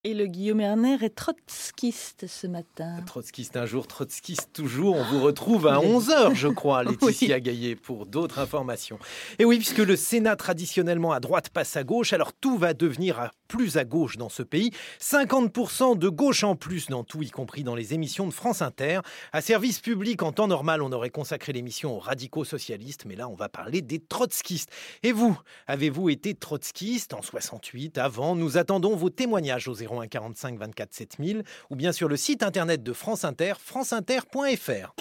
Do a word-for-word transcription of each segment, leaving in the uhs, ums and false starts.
Et le Guillaume Erner est trotskiste ce matin. Trotskiste un jour, trotskiste toujours. On vous retrouve à onze heures, je crois, Laetitia oui. Gaillet, pour d'autres informations. Et oui, puisque le Sénat, traditionnellement à droite, passe à gauche, alors tout va devenir à plus à gauche dans ce pays. cinquante pour cent de gauche en plus dans tout, y compris dans les émissions de France Inter. À service public, en temps normal, on aurait consacré l'émission aux radicaux socialistes, mais là, on va parler des trotskistes. Et vous, avez-vous été trotskiste en soixante-huit, avant? Nous attendons vos témoignages au zéro un quarante-cinq vingt-quatre sept mille ou bien sur le site internet de France Inter, franceinter point f r.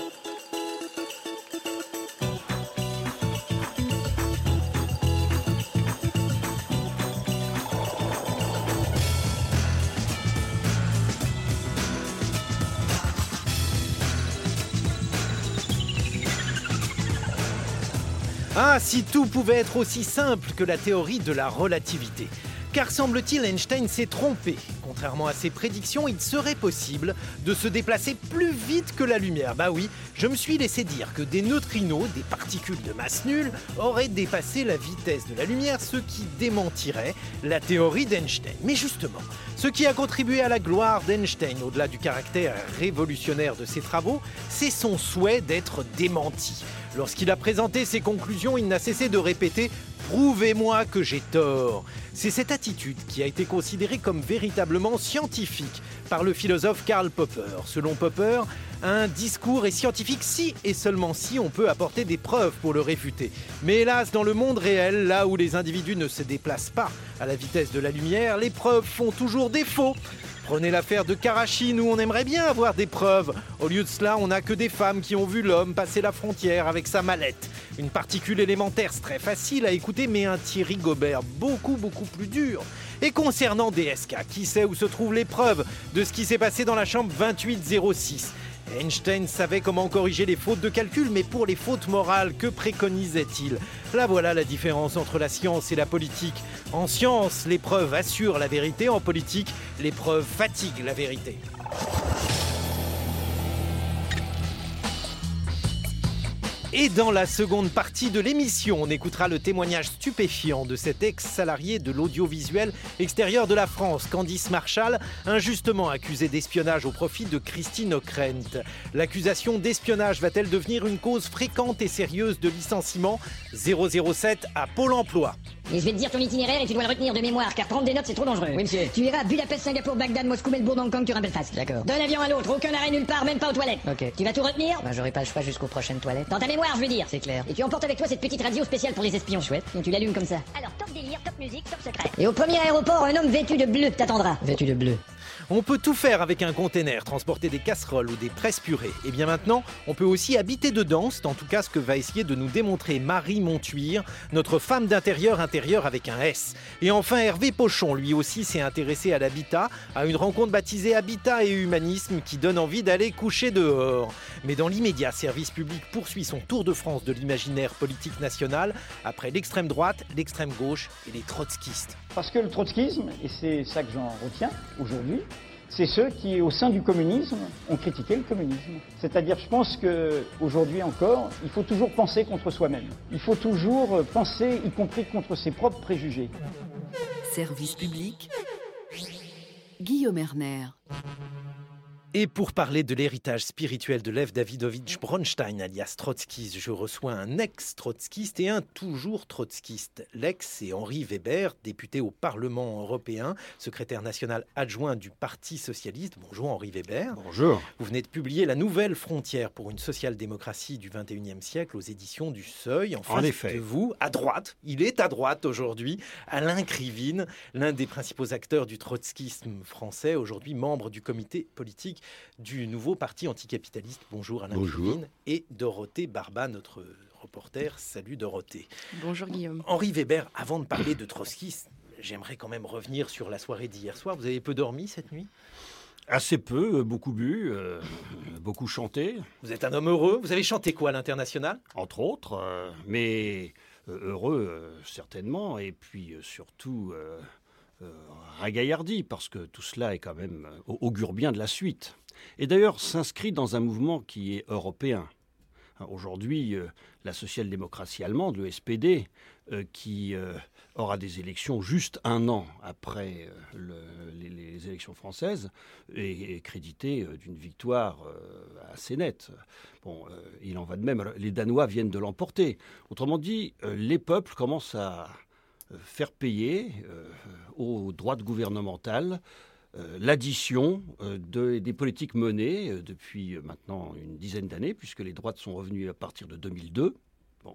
Ah, si tout pouvait être aussi simple que la théorie de la relativité. Car semble-t-il, Einstein s'est trompé. Contrairement à ses prédictions, il serait possible de se déplacer plus vite que la lumière. Bah oui, je me suis laissé dire que des neutrinos, des particules de masse nulle, auraient dépassé la vitesse de la lumière, ce qui démentirait la théorie d'Einstein. Mais justement, ce qui a contribué à la gloire d'Einstein, au-delà du caractère révolutionnaire de ses travaux, c'est son souhait d'être démenti. Lorsqu'il a présenté ses conclusions, il n'a cessé de répéter « Prouvez-moi que j'ai tort ». C'est cette attitude qui a été considérée comme véritablement scientifique par le philosophe Karl Popper. Selon Popper, un discours est scientifique si et seulement si on peut apporter des preuves pour le réfuter. Mais hélas, dans le monde réel, là où les individus ne se déplacent pas à la vitesse de la lumière, les preuves font toujours défaut. Prenez l'affaire de Karachi, où on aimerait bien avoir des preuves. Au lieu de cela, on n'a que des femmes qui ont vu l'homme passer la frontière avec sa mallette. Une particule élémentaire, c'est très facile à écouter, mais un Thierry Gobert beaucoup, beaucoup plus dur. Et concernant D S K, qui sait où se trouvent les preuves de ce qui s'est passé dans la chambre vingt-huit zéro six ? Einstein savait comment corriger les fautes de calcul, mais pour les fautes morales, que préconisait-il ? Là voilà la différence entre la science et la politique. En science, les preuves assurent la vérité. En politique, les preuves fatiguent la vérité. Et dans la seconde partie de l'émission, on écoutera le témoignage stupéfiant de cet ex-salarié de l'audiovisuel extérieur de la France, Candice Marchal, injustement accusée d'espionnage au profit de Christine Ockrent. L'accusation d'espionnage va-t-elle devenir une cause fréquente et sérieuse de licenciement ? zéro zéro sept à Pôle emploi. Et je vais te dire ton itinéraire et tu dois le retenir de mémoire, car prendre des notes c'est trop dangereux. Oui, monsieur. Tu iras à Budapest, Singapour, Bagdad, Moscou, Melbourne, Hong Kong, Turin, Belfast. D'accord. D'un avion à l'autre, aucun arrêt nulle part, même pas aux toilettes. Ok. Tu vas tout retenir ? Bah j'aurai pas le choix jusqu'aux prochaines toilettes. Dans ta mémoire, je veux dire. C'est clair. Et tu emportes avec toi cette petite radio spéciale pour les espions. Chouette. Et tu l'allumes comme ça. Alors, top délire, top musique, top secret. Et au premier aéroport, un homme vêtu de bleu t'attendra. Vêtu de bleu. On peut tout faire avec un container, transporter des casseroles ou des presses purées. Et bien maintenant, on peut aussi habiter dedans, c'est en tout cas ce que va essayer de nous démontrer Marie Montuire, notre femme d'intérieur intérieur avec un S. Et enfin Hervé Pochon, lui aussi s'est intéressé à l'habitat, à une rencontre baptisée Habitat et Humanisme qui donne envie d'aller coucher dehors. Mais dans l'immédiat, Service Public poursuit son tour de France de l'imaginaire politique national après l'extrême droite, l'extrême gauche et les trotskistes. Parce que le trotskisme, et c'est ça que j'en retiens aujourd'hui, c'est ceux qui, au sein du communisme, ont critiqué le communisme. C'est-à-dire, je pense qu'aujourd'hui encore, il faut toujours penser contre soi-même. Il faut toujours penser, y compris contre ses propres préjugés. Service public, Guillaume Erner. Et pour parler de l'héritage spirituel de Lev Davidovitch Bronstein, alias Trotskiste, je reçois un ex-trotskiste et un toujours trotskiste. L'ex, c'est Henri Weber, député au Parlement européen, secrétaire national adjoint du Parti socialiste. Bonjour Henri Weber. Bonjour. Vous venez de publier La nouvelle frontière pour une social-démocratie du vingt et unième siècle aux éditions du Seuil. En face en effet. de vous, à droite, il est à droite aujourd'hui, Alain Krivine, l'un des principaux acteurs du trotskisme français, aujourd'hui membre du comité politique du nouveau parti anticapitaliste. Bonjour Alain Krivine. Et Dorothée Barba, notre reporter. Salut Dorothée. Bonjour Guillaume. Henri Weber, avant de parler de trotskisme, j'aimerais quand même revenir sur la soirée d'hier soir. Vous avez peu dormi cette nuit ? Assez peu, beaucoup bu, euh, beaucoup chanté. Vous êtes un homme heureux. Vous avez chanté quoi à l'international ? Entre autres, euh, mais euh, heureux euh, certainement, et puis euh, surtout... Euh, Euh, ragaillardi, parce que tout cela est quand même euh, augure bien de la suite. Et d'ailleurs s'inscrit dans un mouvement qui est européen, Aujourd'hui, euh, la social-démocratie allemande, le S P D, euh, qui euh, aura des élections juste un an après euh, le, les, les élections françaises, est, est crédité euh, d'une victoire euh, assez nette. Bon, euh, il en va de même. Les Danois viennent de l'emporter. Autrement dit, euh, les peuples commencent à euh, faire payer euh, aux droites gouvernementales Euh, l'addition euh, de, des politiques menées euh, depuis euh, maintenant une dizaine d'années, puisque les droites sont revenues à partir de deux mille deux. Bon.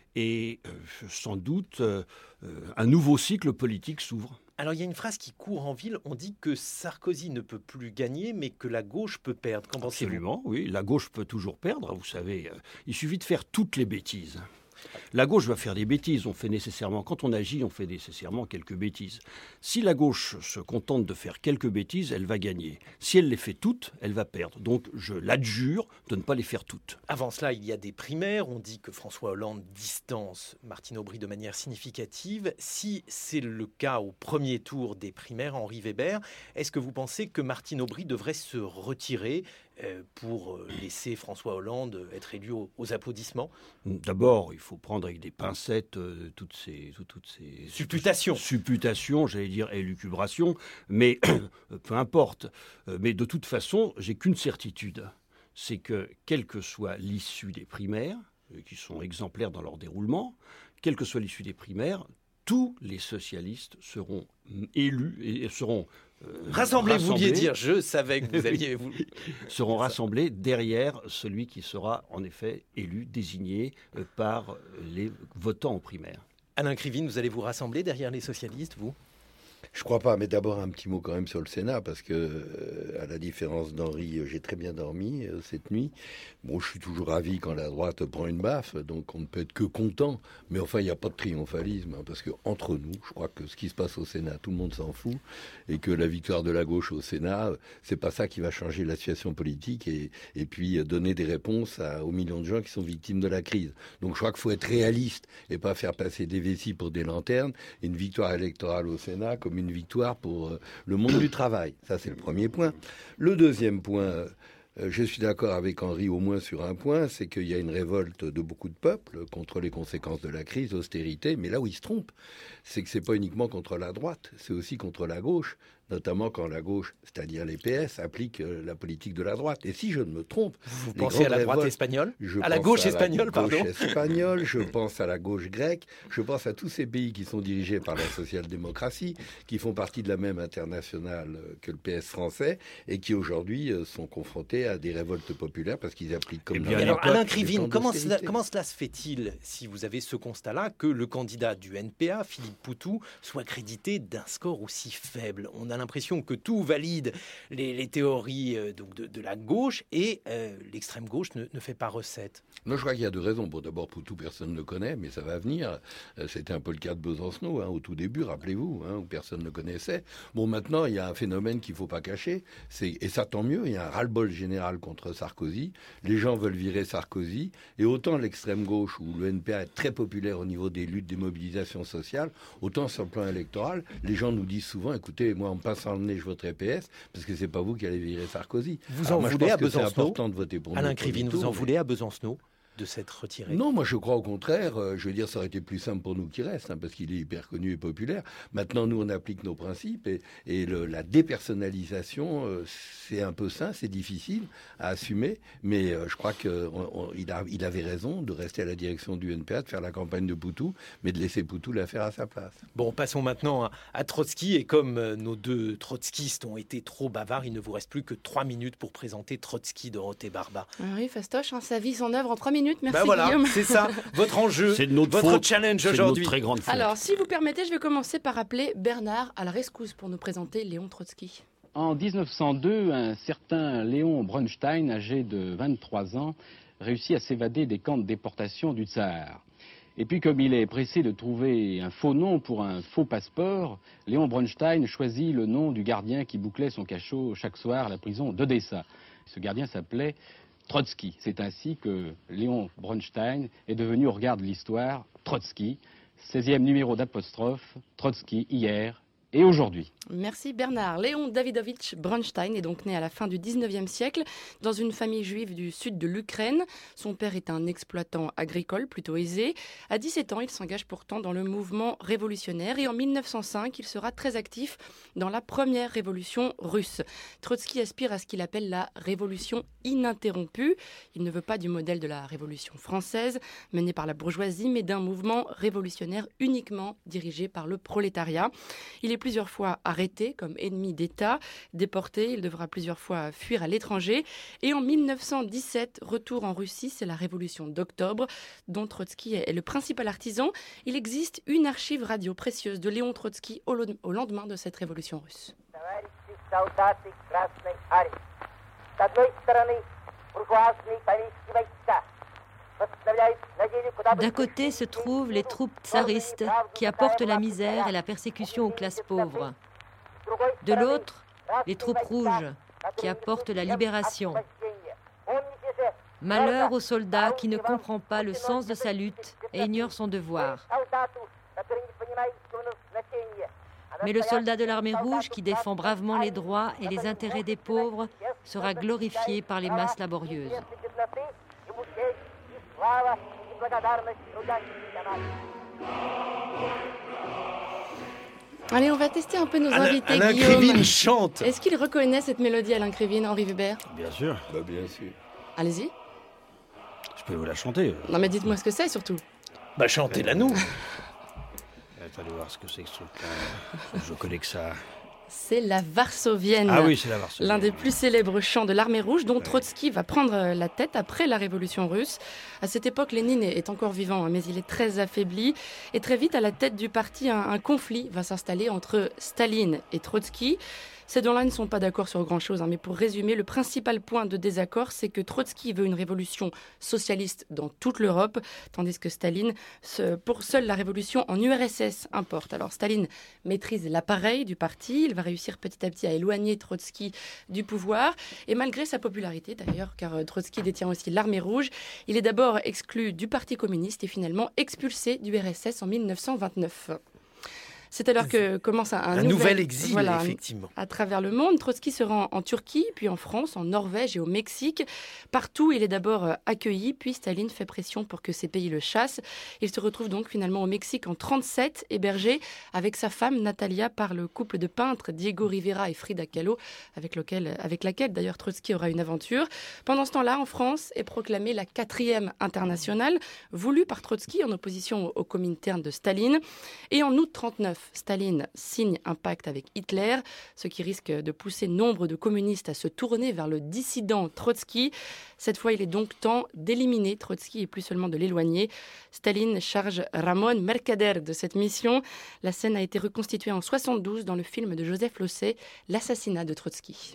Et euh, sans doute, euh, euh, un nouveau cycle politique s'ouvre. Alors il y a une phrase qui court en ville, on dit que Sarkozy ne peut plus gagner, mais que la gauche peut perdre. Qu'en pensez-vous ? Absolument, oui. La gauche peut toujours perdre, vous savez. Euh, il suffit de faire toutes les bêtises. La gauche va faire des bêtises. On fait nécessairement, quand on agit, on fait nécessairement quelques bêtises. Si la gauche se contente de faire quelques bêtises, elle va gagner. Si elle les fait toutes, elle va perdre. Donc je l'adjure de ne pas les faire toutes. Avant cela, il y a des primaires. On dit que François Hollande distance Martine Aubry de manière significative. Si c'est le cas au premier tour des primaires, Henri Weber, est-ce que vous pensez que Martine Aubry devrait se retirer pour laisser François Hollande être élu aux, aux applaudissements ? D'abord, il faut prendre avec des pincettes euh, toutes ces, toutes, toutes ces supputations, supputations, j'allais dire élucubrations, mais peu importe. Mais de toute façon, j'ai qu'une certitude, c'est que quelle que soit l'issue des primaires, qui sont exemplaires dans leur déroulement, quelle que soit l'issue des primaires, tous les socialistes seront élus et seront Euh, rassemblés, vous vouliez dire, je savais que vous alliez... Vous... seront rassemblés derrière celui qui sera en effet élu, désigné euh, par les votants aux primaires. Alain Krivine, vous allez vous rassembler derrière les socialistes, vous ? Je crois pas, mais d'abord un petit mot quand même sur le Sénat, parce que, euh, à la différence d'Henri, euh, j'ai très bien dormi euh, cette nuit. Bon, je suis toujours ravi quand la droite prend une baffe, donc on ne peut être que content. Mais enfin, il n'y a pas de triomphalisme, hein, parce que entre nous, je crois que ce qui se passe au Sénat, tout le monde s'en fout, et que la victoire de la gauche au Sénat, c'est pas ça qui va changer la situation politique et, et puis donner des réponses à, aux millions de gens qui sont victimes de la crise. Donc je crois qu'il faut être réaliste et pas faire passer des vessies pour des lanternes. Une victoire électorale au Sénat comme une victoire pour euh, le monde du travail. Ça, c'est le premier point. Le deuxième point, euh, je suis d'accord avec Henri au moins sur un point, c'est qu'il y a une révolte de beaucoup de peuples contre les conséquences de la crise, l'austérité, mais là où il se trompe, c'est que c'est pas uniquement contre la droite, c'est aussi contre la gauche, notamment quand la gauche, c'est-à-dire les P S, applique euh, la politique de la droite. Et si je ne me trompe... Vous pensez à la droite espagnole ? À la gauche espagnole, pardon. À la gauche espagnole, je pense à la gauche grecque, je pense à tous ces pays qui sont dirigés par la social-démocratie, qui font partie de la même internationale que le P S français, et qui aujourd'hui euh, sont confrontés à des révoltes populaires parce qu'ils appliquent comme... Eh bien, alors, Alain Krivine, comment cela, comment cela se fait-il, si vous avez ce constat-là, que le candidat du N P A, Philippe Poutou, soit crédité d'un score aussi faible ? On a l'impression que tout valide les, les théories euh, donc de, de la gauche et euh, l'extrême gauche ne, ne fait pas recette. Non, je crois qu'il y a deux raisons. Bon, d'abord, Poutou, personne ne le connaît, mais ça va venir. Euh, c'était un peu le cas de Besancenot, hein, au tout début, rappelez-vous, hein, où personne ne le connaissait. Bon, maintenant, il y a un phénomène qu'il ne faut pas cacher, c'est, et ça tant mieux, il y a un ras-le-bol général contre Sarkozy. Les gens veulent virer Sarkozy, et autant l'extrême gauche, où le N P A est très populaire au niveau des luttes, des mobilisations sociales, autant sur le plan électoral, les gens nous disent souvent, écoutez, moi, en me passant le nez, je voterai P S, parce que c'est pas vous qui allez virer Sarkozy. Vous Alors, en moi, voulez à Besancenot, Besancenot, c'est important de voter pour Alain nous, Krivine, vous tout, en mais... voulez à Besancenot de s'être retiré? Non, moi je crois au contraire, euh, je veux dire, ça aurait été plus simple pour nous qu'il reste, hein, parce qu'il est hyper connu et populaire. Maintenant, nous, on applique nos principes, et, et le, la dépersonnalisation, euh, c'est un peu ça, c'est difficile à assumer, mais euh, je crois qu'il il avait raison de rester à la direction du N P A, de faire la campagne de Poutou, mais de laisser Poutou la faire à sa place. Bon, passons maintenant à, à Trotsky, et comme euh, nos deux trotskistes ont été trop bavards, il ne vous reste plus que trois minutes pour présenter Trotsky, Dorothée Barba. Oui, fastoche, hein, sa vie, son œuvre en trois minutes. Merci ben voilà, Guillaume. C'est ça, votre enjeu, c'est de notre votre faute. challenge c'est aujourd'hui. C'est notre très grande faute. Alors, si vous permettez, je vais commencer par appeler Bernard à la rescousse pour nous présenter Léon Trotsky. En dix-neuf cent deux, un certain Léon Bronstein, âgé de vingt-trois ans, réussit à s'évader des camps de déportation du Tsar. Et puis, comme il est pressé de trouver un faux nom pour un faux passeport, Léon Bronstein choisit le nom du gardien qui bouclait son cachot chaque soir à la prison d'Odessa. Ce gardien s'appelait Trotsky. C'est ainsi que Léon Bronstein est devenu, au regard de l'histoire, Trotsky. seizième numéro d'apostrophe, Trotsky, hier, et aujourd'hui. Merci Bernard. Léon Davidovitch Bronstein est donc né à la fin du dix-neuvième siècle dans une famille juive du sud de l'Ukraine. Son père est un exploitant agricole plutôt aisé. À dix-sept ans, il s'engage pourtant dans le mouvement révolutionnaire et en mille neuf cent cinq, il sera très actif dans la première révolution russe. Trotsky aspire à ce qu'il appelle la révolution ininterrompue. Il ne veut pas du modèle de la révolution française menée par la bourgeoisie, mais d'un mouvement révolutionnaire uniquement dirigé par le prolétariat. Il est plusieurs fois arrêté comme ennemi d'État, déporté, il devra plusieurs fois fuir à l'étranger. Et en mille neuf cent dix-sept, retour en Russie, c'est la révolution d'octobre, dont Trotsky est le principal artisan. Il existe une archive radio précieuse de Léon Trotsky au, lo- au lendemain de cette révolution russe. D'un côté se trouvent les troupes tsaristes qui apportent la misère et la persécution aux classes pauvres. De l'autre, les troupes rouges qui apportent la libération. Malheur au soldat qui ne comprend pas le sens de sa lutte et ignore son devoir. Mais le soldat de l'armée rouge qui défend bravement les droits et les intérêts des pauvres sera glorifié par les masses laborieuses. Allez, on va tester un peu nos Alain, invités, Alain Guillaume. Krivine chante. Est-ce qu'il reconnaît cette mélodie, Alain Krivine, Henri Weber? Bien sûr. Bah, bien sûr. Allez-y. Je peux vous la chanter. Non, mais dites-moi ce que c'est, surtout. Bah chantez-la nous. Attendez voir ce que c'est que ce truc-là. Je connais que ça. C'est la Varsovienne. Ah oui, c'est la Varsovienne. L'un des plus célèbres chants de l'armée rouge dont Trotsky va prendre la tête après la révolution russe. À cette époque, Lénine est encore vivant, mais il est très affaibli. Et très vite, à la tête du parti, un, un conflit va s'installer entre Staline et Trotsky. Ces deux-là ne sont pas d'accord sur grand-chose, hein, mais pour résumer, le principal point de désaccord, c'est que Trotsky veut une révolution socialiste dans toute l'Europe, tandis que Staline, se, pour seule la révolution en U R S S, importe. Alors Staline maîtrise l'appareil du parti, il va réussir petit à petit à éloigner Trotsky du pouvoir, et malgré sa popularité d'ailleurs, car Trotsky détient aussi l'armée rouge, il est d'abord exclu du Parti communiste et finalement expulsé du U R S S en mille neuf cent vingt-neuf. C'est alors que commence un, un, un nouvel, nouvel exil, voilà, effectivement. À travers le monde, Trotsky se rend en Turquie, puis en France, en Norvège et au Mexique. Partout, il est d'abord accueilli, puis Staline fait pression pour que ces pays le chassent. Il se retrouve donc finalement au Mexique en trente-sept, hébergé avec sa femme Natalia par le couple de peintres Diego Rivera et Frida Kahlo, avec, lequel, avec laquelle d'ailleurs Trotsky aura une aventure. Pendant ce temps-là, en France, est proclamée la quatrième internationale, voulue par Trotsky en opposition au, au Comintern de Staline. Et en août trente-neuf, Staline signe un pacte avec Hitler, ce qui risque de pousser nombre de communistes à se tourner vers le dissident Trotsky. Cette fois, il est donc temps d'éliminer Trotsky et plus seulement de l'éloigner. Staline charge Ramón Mercader de cette mission. La scène a été reconstituée en soixante-douze dans le film de Joseph Losey, L'assassinat de Trotsky.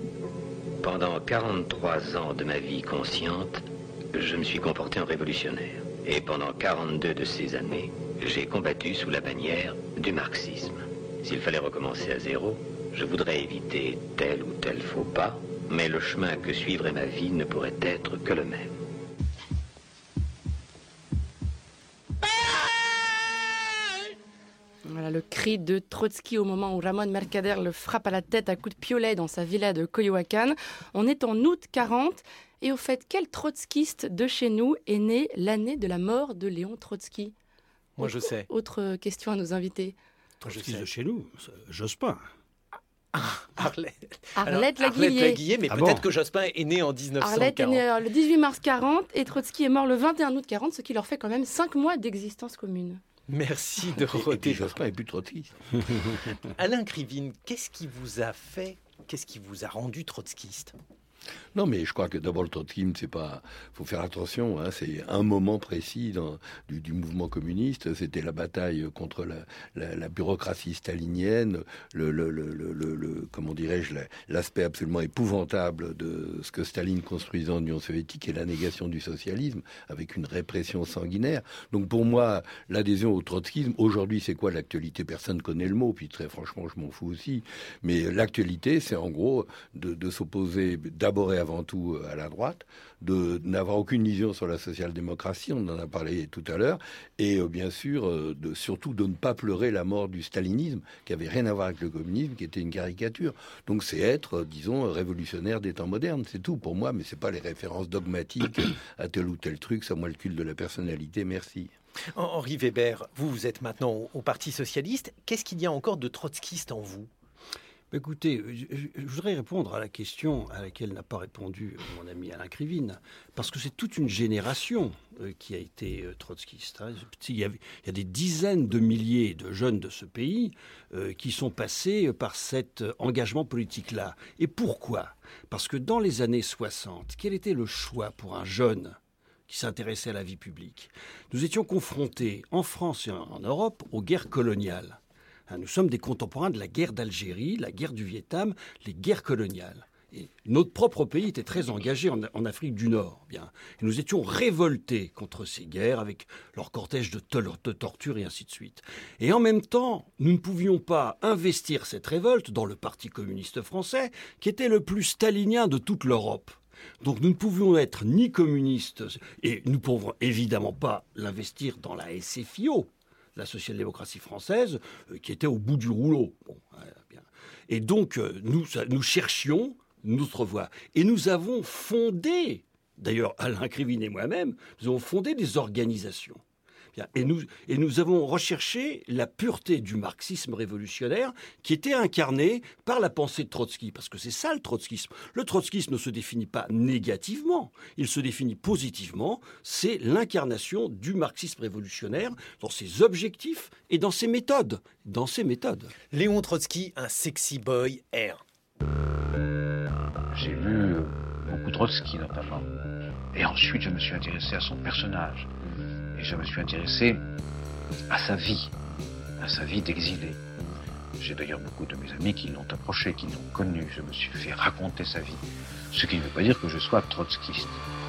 Pendant quarante-trois ans de ma vie consciente, je me suis comporté en révolutionnaire. Et pendant quarante-deux de ces années, j'ai combattu sous la bannière du marxisme. S'il fallait recommencer à zéro, je voudrais éviter tel ou tel faux pas, mais le chemin que suivrait ma vie ne pourrait être que le même. Voilà le cri de Trotsky au moment où Ramón Mercader le frappe à la tête à coups de piolet dans sa villa de Coyoacán. On est en août quarante. Et au fait, quel trotskiste de chez nous est né l'année de la mort de Léon Trotsky? Moi, je sais. Autre question à nos invités. Trotskiste de chez nous, Jospin. Arlette, Arlette Laguillet. Laguillet, mais Ah peut-être bon que Jospin est né en dix-neuf cent quarante. Arlette est née le dix-huit mars quarante et Trotsky est mort le vingt et un août quarante, ce qui leur fait quand même cinq mois d'existence commune. Merci de Et puis rôder. Jospin est plus trotskiste. Alain Krivine, qu'est-ce qui vous a fait, qu'est-ce qui vous a rendu trotskiste? Non, mais je crois que d'abord le trotskisme, c'est pas. Faut faire attention. Hein, c'est un moment précis dans, du, du mouvement communiste. C'était la bataille contre la, la, la bureaucratie stalinienne, le, le, le, le, le comment dirais-je, l'aspect absolument épouvantable de ce que Staline construisait en Union soviétique et la négation du socialisme avec une répression sanguinaire. Donc pour moi, l'adhésion au trotskisme aujourd'hui, c'est quoi l'actualité? Personne ne connaît le mot. Puis très franchement, je m'en fous aussi. Mais l'actualité, c'est en gros de, de s'opposer d'abord d'abord et avant tout à la droite, de n'avoir aucune vision sur la social-démocratie, on en a parlé tout à l'heure, et euh, bien sûr, euh, de, surtout de ne pas pleurer la mort du stalinisme, qui avait rien à voir avec le communisme, qui était une caricature. Donc c'est être, euh, disons, révolutionnaire des temps modernes, c'est tout pour moi, mais c'est pas les références dogmatiques à tel ou tel truc, ça moi le culte de la personnalité, merci. Henri Weber, vous, vous êtes maintenant au, au Parti socialiste. Qu'est-ce qu'il y a encore de trotskiste en vous ? Écoutez, je, je voudrais répondre à la question à laquelle n'a pas répondu mon ami Alain Krivine, parce que c'est toute une génération euh, qui a été euh, trotskiste. Hein. Il, y a, il y a des dizaines de milliers de jeunes de ce pays euh, qui sont passés par cet engagement politique-là. Et pourquoi ? Parce que dans les années soixante, quel était le choix pour un jeune qui s'intéressait à la vie publique ? Nous étions confrontés, en France et en Europe, aux guerres coloniales. Nous sommes des contemporains de la guerre d'Algérie, la guerre du Vietnam, les guerres coloniales. Et notre propre pays était très engagé en, en Afrique du Nord. Bien. Et nous étions révoltés contre ces guerres avec leur cortège de, to- de torture et ainsi de suite. Et en même temps, nous ne pouvions pas investir cette révolte dans le Parti communiste français, qui était le plus stalinien de toute l'Europe. Donc nous ne pouvions être ni communistes, et nous ne pouvons évidemment pas l'investir dans la S F I O, la social-démocratie française, euh, qui était au bout du rouleau. Bon, euh, bien. Et donc, euh, nous, ça, nous cherchions notre voie. Et nous avons fondé, d'ailleurs Alain Krivine et moi-même, nous avons fondé des organisations. Bien. Et, nous, et nous avons recherché la pureté du marxisme révolutionnaire qui était incarné par la pensée de Trotsky. Parce que c'est ça le trotskisme. Le trotskisme ne se définit pas négativement, il se définit positivement. C'est l'incarnation du marxisme révolutionnaire dans ses objectifs et dans ses méthodes. Dans ses méthodes. Léon Trotsky, un sexy boy air. J'ai lu beaucoup Trotsky notamment. Et ensuite, je me suis intéressé à son personnage. Et je me suis intéressé à sa vie, à sa vie d'exilé. J'ai d'ailleurs beaucoup de mes amis qui l'ont approché, qui l'ont connu. Je me suis fait raconter sa vie. Ce qui ne veut pas dire que je sois trotskiste.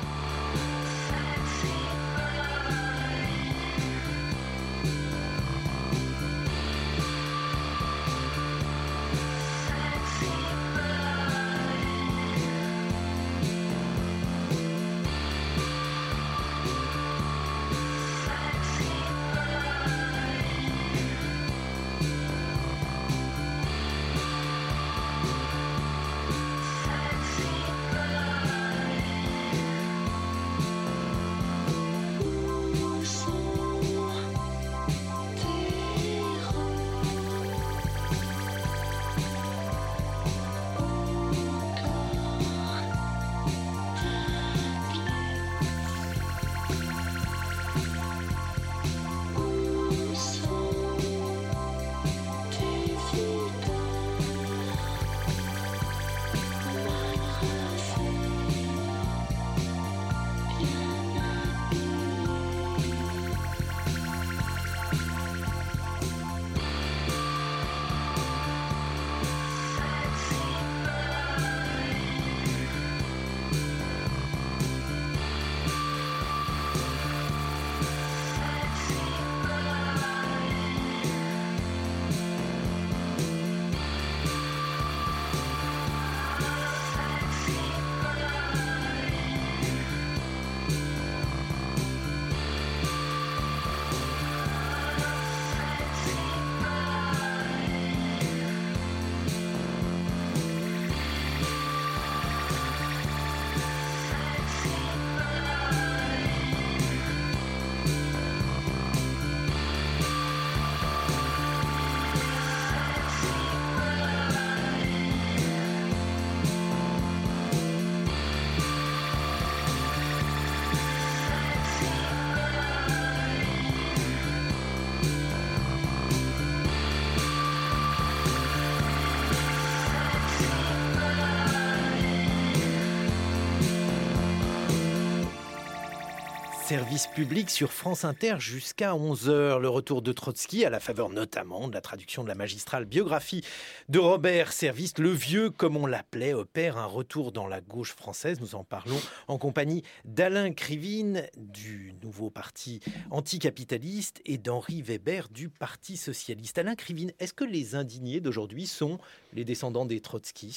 Service public sur France Inter jusqu'à onze heures. Le retour de Trotsky à la faveur notamment de la traduction de la magistrale biographie de Robert Service. Le vieux, comme on l'appelait, opère un retour dans la gauche française. Nous en parlons en compagnie d'Alain Krivine du nouveau parti anticapitaliste et d'Henri Weber du Parti socialiste. Alain Krivine, est-ce que les indignés d'aujourd'hui sont les descendants des trotskistes ?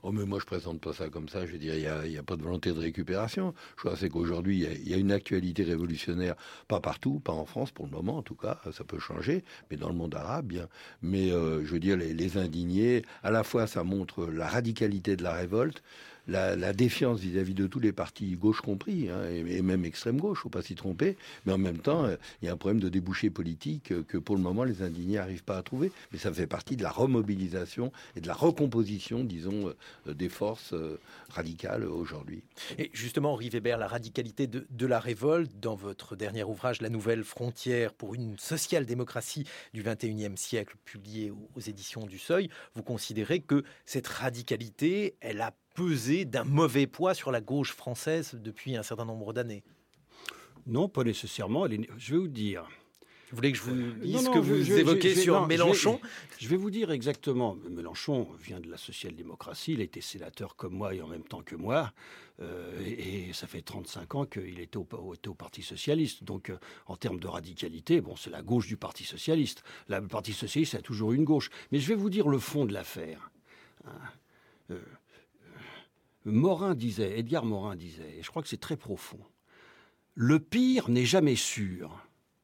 Oh, mais moi, je présente pas ça comme ça. Je veux dire, il n'y a, y a pas de volonté de récupération. Je crois c'est qu'aujourd'hui, il y, y a une actualité révolutionnaire, pas partout, pas en France pour le moment, en tout cas. Ça peut changer, mais dans le monde arabe, bien. Mais euh, je veux dire, les, les indignés, à la fois, ça montre la radicalité de la révolte, La, la défiance vis-à-vis de tous les partis, gauche compris, hein, et, et même extrême gauche, faut pas s'y tromper. Mais en même temps, il euh, y a un problème de débouché politique euh, que pour le moment les indignés n'arrivent pas à trouver. Mais ça fait partie de la remobilisation et de la recomposition, disons, euh, des forces euh, radicales aujourd'hui. Et justement, Henri Weber, la radicalité de, de la révolte, dans votre dernier ouvrage, La Nouvelle Frontière pour une social-démocratie du vingt et unième siècle, publié aux, aux éditions du Seuil, vous considérez que cette radicalité, elle a pesé d'un mauvais poids sur la gauche française depuis un certain nombre d'années? Non, pas nécessairement. Je vais vous dire. Vous voulez que je vous dise non, ce non, que vous je, évoquez je, je, sur non, Mélenchon? je vais, je vais vous dire exactement. Mélenchon vient de la social-démocratie. Il a été sénateur comme moi et en même temps que moi. Euh, et, et ça fait trente-cinq ans qu'il était au, était au Parti socialiste. Donc, euh, en termes de radicalité, bon, c'est la gauche du Parti socialiste. La, le Parti socialiste a toujours eu une gauche. Mais je vais vous dire le fond de l'affaire. Hein, euh, Morin disait, Edgar Morin disait, et je crois que c'est très profond, le pire n'est jamais sûr,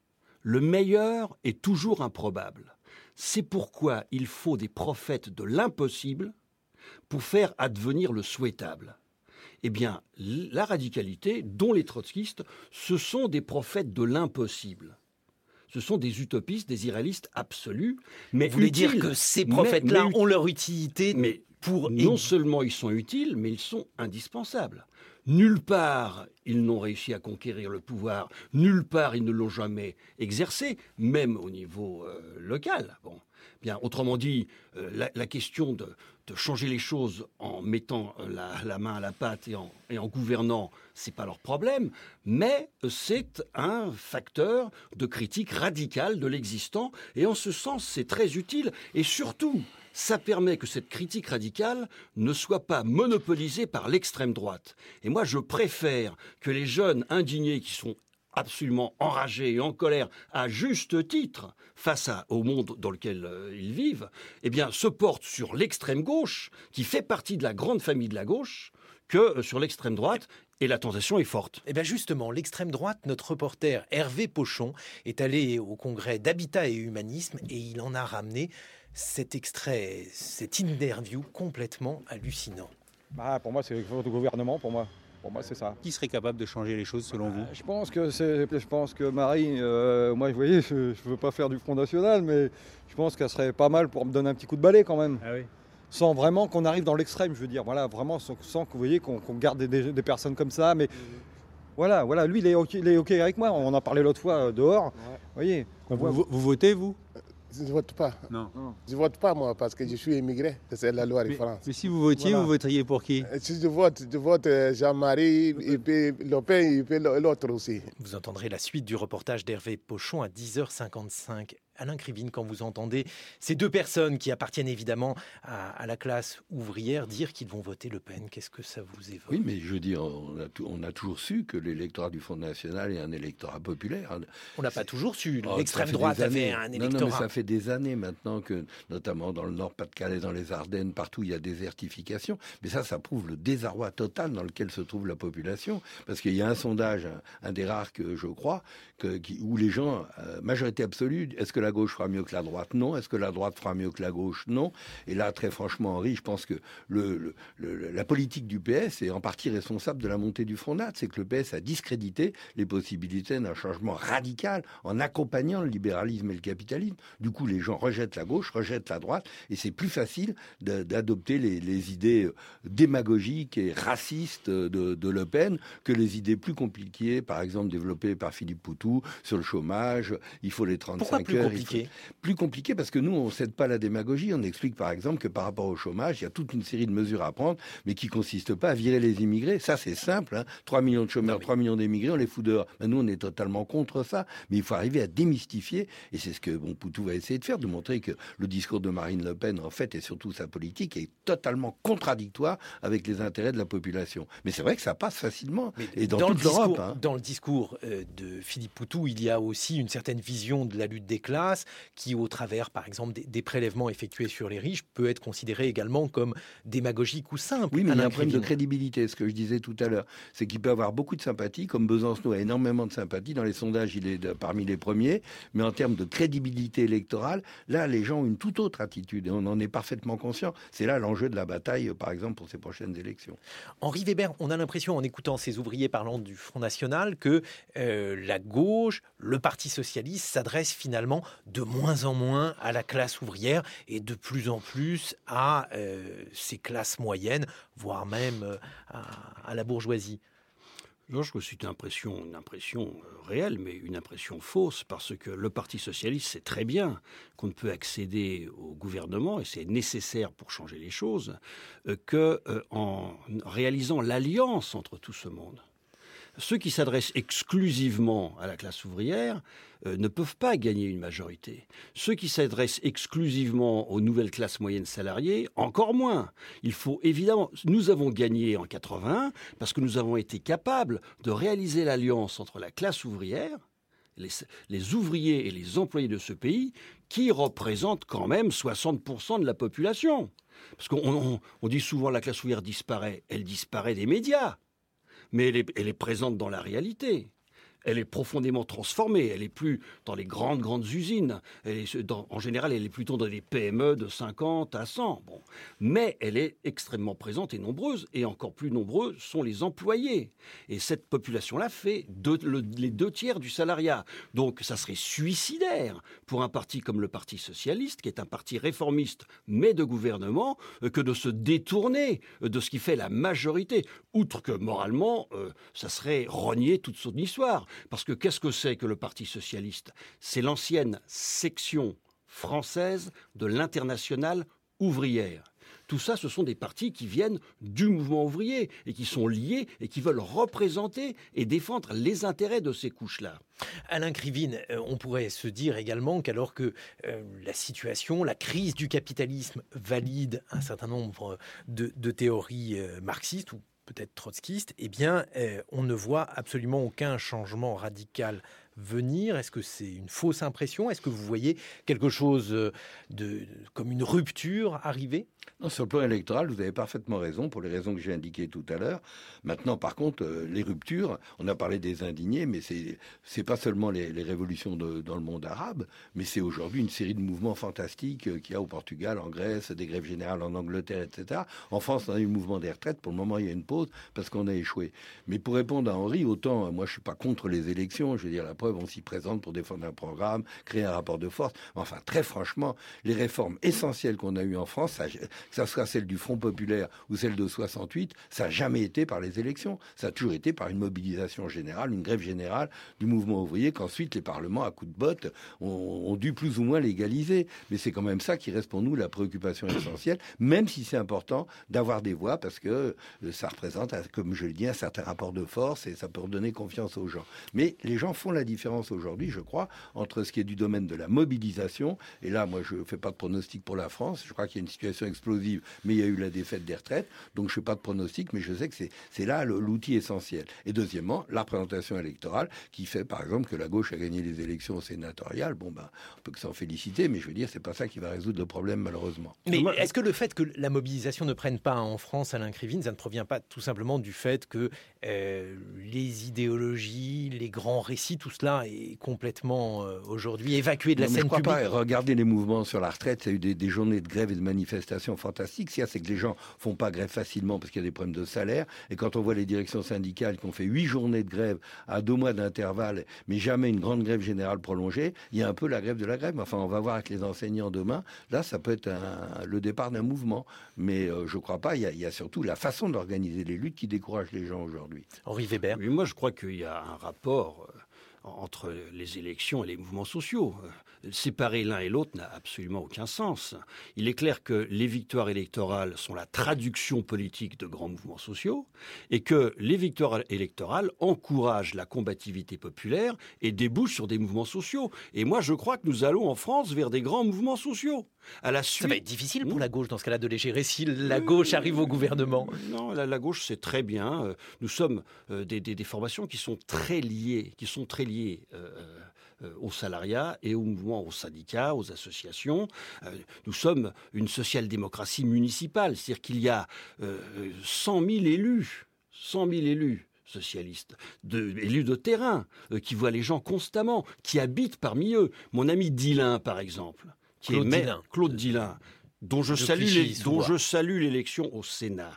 le meilleur est toujours improbable. C'est pourquoi il faut des prophètes de l'impossible pour faire advenir le souhaitable. Eh bien, la radicalité, dont les trotskistes, ce sont des prophètes de l'impossible. Ce sont des utopistes, des irréalistes absolus. Mais vous voulez utiles, dire que ces prophètes-là mais, mais, ont leur utilité mais, Pour... Non seulement ils sont utiles, mais ils sont indispensables. Nulle part ils n'ont réussi à conquérir le pouvoir, nulle part ils ne l'ont jamais exercé, même au niveau euh, local. Bon. Bien, autrement dit, euh, la, la question de, de changer les choses en mettant la, la main à la pâte et en, et en gouvernant, c'est pas leur problème, mais c'est un facteur de critique radicale de l'existant, et en ce sens, c'est très utile, et surtout, ça permet que cette critique radicale ne soit pas monopolisée par l'extrême droite. Et moi, je préfère que les jeunes indignés qui sont absolument enragés et en colère, à juste titre, face à, au monde dans lequel euh, ils vivent, eh bien, se portent sur l'extrême gauche, qui fait partie de la grande famille de la gauche, que euh, sur l'extrême droite, et la tentation est forte. Eh bien justement, l'extrême droite, notre reporter Hervé Pochon est allé au congrès d'Habitat et Humanisme et il en a ramené cet extrait, cette interview complètement hallucinant. Bah, pour moi, c'est le gouvernement, pour moi. Pour moi, c'est ça. Qui serait capable de changer les choses selon vous? Je pense que c'est, je pense que Marie, euh, moi, vous voyez, je ne veux pas faire du Front National, mais je pense qu'elle serait pas mal pour me donner un petit coup de balai quand même. Ah oui. Sans vraiment qu'on arrive dans l'extrême, je veux dire. Voilà, vraiment sans, sans que vous voyez qu'on, qu'on garde des, des personnes comme ça. Mais voilà, voilà, lui, il est ok, il est ok avec moi. On en a parlé l'autre fois euh, dehors. Ouais. Vous voyez. Vous, vous, vous votez vous? Je ne vote pas. Non. Je ne vote pas, moi, parce que je suis immigré. C'est la loi de mais, France. Mais si vous votiez, voilà. Vous voteriez pour qui? Si je vote, je vote Jean-Marie, et puis Le Pen, et puis l'autre aussi. Vous entendrez la suite du reportage d'Hervé Pochon à dix heures cinquante-cinq. Alain Krivine, quand vous entendez ces deux personnes qui appartiennent évidemment à, à la classe ouvrière dire qu'ils vont voter Le Pen, qu'est-ce que ça vous évoque? Oui, mais je veux dire, on a, tout, on a toujours su que l'électorat du Front National est un électorat populaire. On n'a pas toujours su. Oh, L'extrême droite avait un électorat. Non, non, mais ça fait des années maintenant que, notamment dans le Nord-Pas-de-Calais, dans les Ardennes, partout, il y a désertification. Mais ça, ça prouve le désarroi total dans lequel se trouve la population. Parce qu'il y a un sondage, un, un des rares que je crois, que, qui, où les gens, euh, majorité absolue, est-ce que la gauche fera mieux que la droite? Non. Est-ce que la droite fera mieux que la gauche? Non. Et là, très franchement, Henri, je pense que le, le, le, la politique du P S est en partie responsable de la montée du Front National. C'est que le P S a discrédité les possibilités d'un changement radical en accompagnant le libéralisme et le capitalisme. Du coup, les gens rejettent la gauche, rejettent la droite, et c'est plus facile de, d'adopter les, les idées démagogiques et racistes de, de Le Pen que les idées plus compliquées, par exemple développées par Philippe Poutou sur le chômage. Il faut les trente-cinq Pourquoi plus heures. Compliqué faut... Plus compliqué parce que nous, on ne cède pas à la démagogie. On explique par exemple que par rapport au chômage, il y a toute une série de mesures à prendre, mais qui ne consistent pas à virer les immigrés. Ça, c'est simple. Hein. trois millions de chômeurs, trois millions d'immigrés, on les fout dehors. Ben, nous, on est totalement contre ça. Mais il faut arriver à démystifier, et c'est ce que bon, Poutou va essayer de faire, de montrer que le discours de Marine Le Pen, en fait, et surtout sa politique, est totalement contradictoire avec les intérêts de la population. Mais c'est vrai que ça passe facilement, mais et dans, dans toute l'Europe. Hein. Dans le discours euh, de Philippe Poutou, il y a aussi une certaine vision de la lutte des classes, classe, qui, au travers, par exemple, des, des prélèvements effectués sur les riches, peut être considéré également comme démagogique ou simple. Oui, mais il y a un problème de Krivine. crédibilité, ce que je disais tout à l'heure. C'est qu'il peut avoir beaucoup de sympathie, comme Besancenot a énormément de sympathie. Dans les sondages, il est de, parmi les premiers. Mais en termes de crédibilité électorale, là, les gens ont une toute autre attitude. Et on en est parfaitement conscient. C'est là l'enjeu de la bataille, par exemple, pour ces prochaines élections. Henri Weber, on a l'impression, en écoutant ces ouvriers parlant du Front National, que euh, la gauche, le Parti socialiste, s'adresse finalement de moins en moins à la classe ouvrière et de plus en plus à euh, ces classes moyennes, voire même euh, à, à la bourgeoisie. Non, je trouve que c'est une impression, une impression réelle, mais une impression fausse, parce que le Parti socialiste sait très bien qu'on ne peut accéder au gouvernement, et c'est nécessaire pour changer les choses, euh, qu'en euh, réalisant l'alliance entre tout ce monde. Ceux qui s'adressent exclusivement à la classe ouvrière euh, ne peuvent pas gagner une majorité. Ceux qui s'adressent exclusivement aux nouvelles classes moyennes salariées, encore moins. Il faut évidemment... Nous avons gagné en quatre-vingt-un parce que nous avons été capables de réaliser l'alliance entre la classe ouvrière, les, les ouvriers et les employés de ce pays, qui représentent quand même soixante pour cent de la population. Parce qu'on on, on dit souvent la classe ouvrière disparaît. Elle disparaît des médias. Mais elle est, elle est présente dans la réalité. Elle est profondément transformée. Elle n'est plus dans les grandes, grandes usines. Elle est dans, en général, elle est plutôt dans des P M E de cinquante à cent. Bon. Mais elle est extrêmement présente et nombreuse. Et encore plus nombreux sont les employés. Et cette population-là fait deux, le, les deux tiers du salariat. Donc ça serait suicidaire pour un parti comme le Parti socialiste, qui est un parti réformiste, mais de gouvernement, que de se détourner de ce qui fait la majorité. Outre que, moralement, euh, ça serait renier toute son histoire. Parce que qu'est-ce que c'est que le Parti socialiste ? C'est l'ancienne section française de l'Internationale ouvrière. Tout ça, ce sont des partis qui viennent du mouvement ouvrier et qui sont liés et qui veulent représenter et défendre les intérêts de ces couches-là. Alain Krivine, euh, on pourrait se dire également qu'alors que euh, la situation, la crise du capitalisme valide un certain nombre de, de théories euh, marxistes ou peut-être trotskiste, eh bien, euh, on ne voit absolument aucun changement radical venir. Est-ce que c'est une fausse impression ? Est-ce que vous voyez quelque chose de, de, comme une rupture arriver ? Non, sur le plan électoral, vous avez parfaitement raison, pour les raisons que j'ai indiquées tout à l'heure. Maintenant, par contre, euh, les ruptures, on a parlé des indignés, mais c'est c'est pas seulement les, les révolutions de, dans le monde arabe, mais c'est aujourd'hui une série de mouvements fantastiques euh, qu'il y a au Portugal, en Grèce, des grèves générales en Angleterre, et cetera. En France, on a eu le mouvement des retraites. Pour le moment, il y a une pause parce qu'on a échoué. Mais pour répondre à Henri, autant, euh, moi, je suis pas contre les élections. Je veux dire, la preuve, on s'y présente pour défendre un programme, créer un rapport de force. Enfin, très franchement, les réformes essentielles qu'on a eues en France, ça, que ça soit celle du Front populaire ou celle de soixante-huit, ça n'a jamais été par les élections. Ça a toujours été par une mobilisation générale, une grève générale du mouvement ouvrier qu'ensuite les parlements, à coups de botte, ont, ont dû plus ou moins légaliser. Mais c'est quand même ça qui reste pour nous la préoccupation essentielle, même si c'est important d'avoir des voix, parce que ça représente, comme je le dis, un certain rapport de force et ça peut redonner confiance aux gens. Mais les gens font la différence aujourd'hui, je crois, entre ce qui est du domaine de la mobilisation, et là, moi, je ne fais pas de pronostic pour la France, je crois qu'il y a une situation explosive, mais il y a eu la défaite des retraites, donc je ne fais pas de pronostic, mais je sais que c'est, c'est là le, l'outil essentiel. Et deuxièmement, la représentation électorale, qui fait, par exemple, que la gauche a gagné les élections sénatoriales. Bon, ben, on peut que s'en féliciter, mais je veux dire, c'est pas ça qui va résoudre le problème, malheureusement. Mais est-ce que le fait que la mobilisation ne prenne pas en France, Alain Krivine, ça ne provient pas tout simplement du fait que euh, les idéologies, les grands récits, tout cela est complètement euh, aujourd'hui évacué de la non, scène je crois publique? Pas. Regardez les mouvements sur la retraite, il y a eu des, des journées de grève et de manifestations fantastiques. Ce qu'il y a, c'est que les gens font pas grève facilement parce qu'il y a des problèmes de salaire. Et quand on voit les directions syndicales qui ont fait huit journées de grève à deux mois d'intervalle, mais jamais une grande grève générale prolongée, il y a un peu la grève de la grève. Enfin, on va voir avec les enseignants demain. Là, ça peut être un, le départ d'un mouvement. Mais euh, je crois pas. Il y, a, il y a surtout la façon d'organiser les luttes qui décourage les gens aujourd'hui. Henri Weber. Oui, moi, je crois qu'il y a un rapport euh, entre les élections et les mouvements sociaux. Euh, séparer l'un et l'autre n'a absolument aucun sens. Il est clair que les victoires électorales sont la traduction politique de grands mouvements sociaux et que les victoires électorales encouragent la combativité populaire et débouchent sur des mouvements sociaux. Et moi, je crois que nous allons en France vers des grands mouvements sociaux. À la suite... Ça va être difficile pour la gauche dans ce cas-là de les gérer si la gauche arrive au gouvernement. Non, la, la gauche c'est très bien. Nous sommes euh, des, des, des formations qui sont très liées, qui sont très liées euh, euh, au salariat et au mouvement, aux syndicats, aux associations. Euh, nous sommes une social-démocratie municipale, c'est-à-dire qu'il y a euh, cent mille élus, cent mille élus. Socialistes, de, élus de terrain, euh, qui voient les gens constamment, qui habitent parmi eux. Mon ami Dillin, par exemple, qui Claude est maire, Dillin. Claude Dillin, dont je, salue les, dont je salue l'élection au Sénat.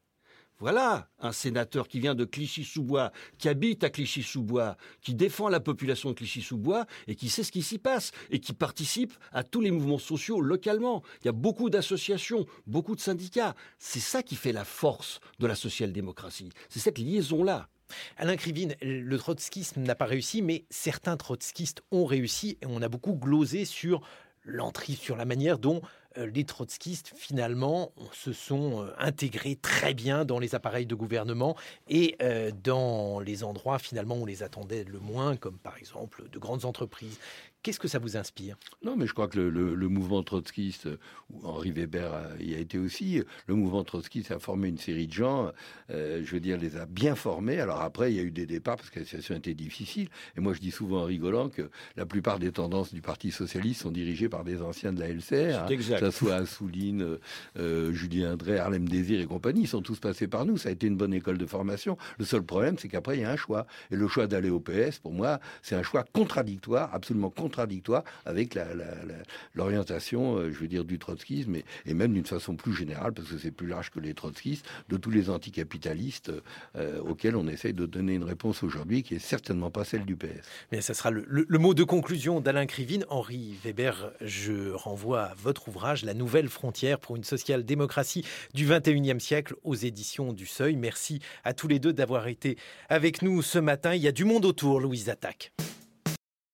Voilà un sénateur qui vient de Clichy-sous-Bois, qui habite à Clichy-sous-Bois, qui défend la population de Clichy-sous-Bois et qui sait ce qui s'y passe et qui participe à tous les mouvements sociaux localement. Il y a beaucoup d'associations, beaucoup de syndicats. C'est ça qui fait la force de la social-démocratie. C'est cette liaison-là. Alain Krivine, le trotskisme n'a pas réussi, mais certains trotskistes ont réussi et on a beaucoup glosé sur l'entrée, sur la manière dont les trotskistes, finalement, se sont intégrés très bien dans les appareils de gouvernement et euh, dans les endroits, finalement, où on les attendait le moins, comme par exemple de grandes entreprises. Qu'est-ce que ça vous inspire ? Non, mais je crois que le, le, le mouvement trotskiste, où Henri Weber a, y a été aussi, le mouvement trotskiste a formé une série de gens, euh, je veux dire, les a bien formés. Alors après, il y a eu des départs parce que la situation était difficile. Et moi, je dis souvent en rigolant que la plupart des tendances du Parti socialiste sont dirigées par des anciens de la L C R. Hein, que ce soit Assouline, euh, Julien Drey, Harlem Désir et compagnie, ils sont tous passés par nous. Ça a été une bonne école de formation. Le seul problème, c'est qu'après, il y a un choix. Et le choix d'aller au P S, pour moi, c'est un choix contradictoire, absolument contradictoire. contradictoire avec la, la, la, l'orientation, euh, je veux dire, du trotskisme et, et même d'une façon plus générale, parce que c'est plus large que les trotskistes, de tous les anticapitalistes euh, auxquels on essaye de donner une réponse aujourd'hui qui est certainement pas celle du P S. Mais ça sera le, le, le mot de conclusion d'Alain Krivine. Henri Weber, je renvoie à votre ouvrage « La nouvelle frontière pour une social-démocratie du vingt et unième siècle » aux éditions du Seuil. Merci à tous les deux d'avoir été avec nous ce matin. Il y a du monde autour, Louise Attaque.